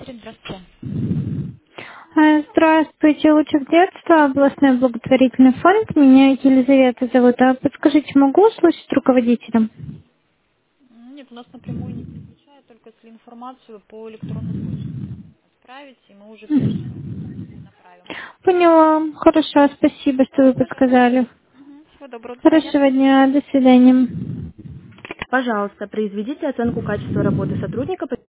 Здравствуйте. Здравствуйте, лучик детства, областной благотворительный фонд. Меня Елизавета зовут. А подскажите, могу услышать руководителя? Нет, у нас напрямую не подключают, только если информацию по электронной почте отправить, и мы уже перенаправим. Поняла. Хорошо, спасибо, что вы Пожалуйста. подсказали. Всего доброго, до свидания. Хорошего дня, до свидания. Пожалуйста, произведите оценку качества работы сотрудника.